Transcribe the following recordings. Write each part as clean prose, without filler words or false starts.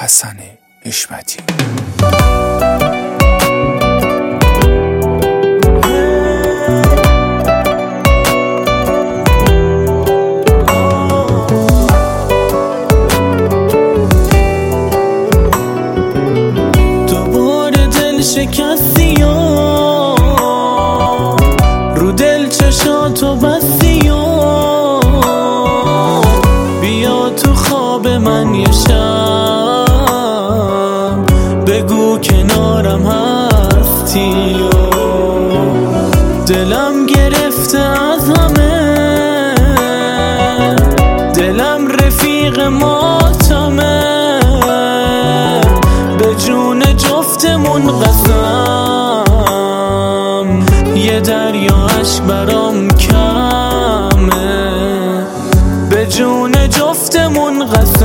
حسن حشمتی. دوباره دل شکستی رو دل چشاتو بستی بیا تو خواب من یه شب بگو کنارم هستی دلم گرفته از همه دلم رفیق ماتمه به جون جفتمون قسم یه دریا عشق برام کمه به جون جفتمون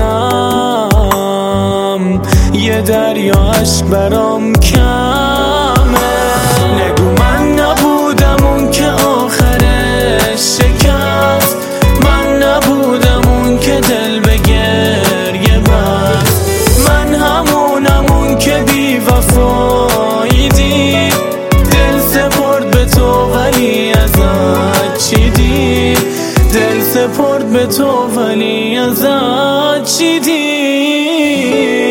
قسم یه دریا عشق برام کمه نگو من نبودم اون که آخرش شکست من نبودم اون که دل به گریه بست من همونم اون که بی وفایی دید دل سپرد به تو ولی ازت چی دید دل سپرد به تو ولی ازت چی دید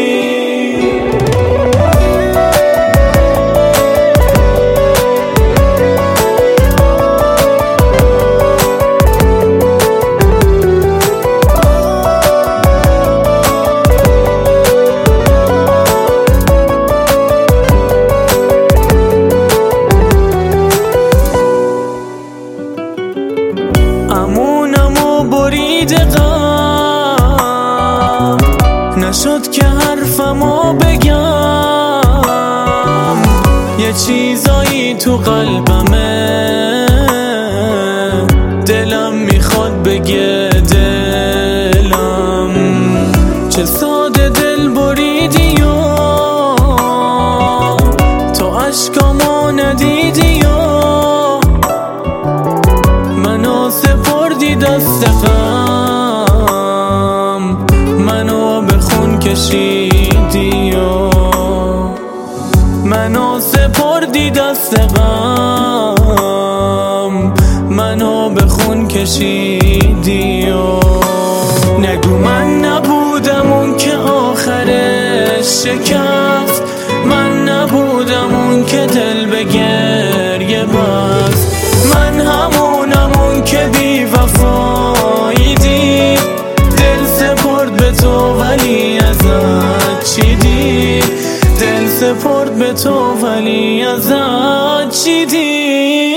امونمو برید غم نشد که حرفمو بگم یه چیزایی تو قلبمه دلم میخواد بگه دلم چه ساده دل بریدی تو عشقامو ندیدی منو سپردی دست غم منو به خون کشیدی منو سپردی دست غم منو به خون کشیدی نگو من نبودم اون که آخرش شکست من نبودم اون که دل به گریه بست من همونم اون که بی وفایی دید دل سپرد به تو ولی ازت چی دید دل سپرد به تو ولی ازت چی دید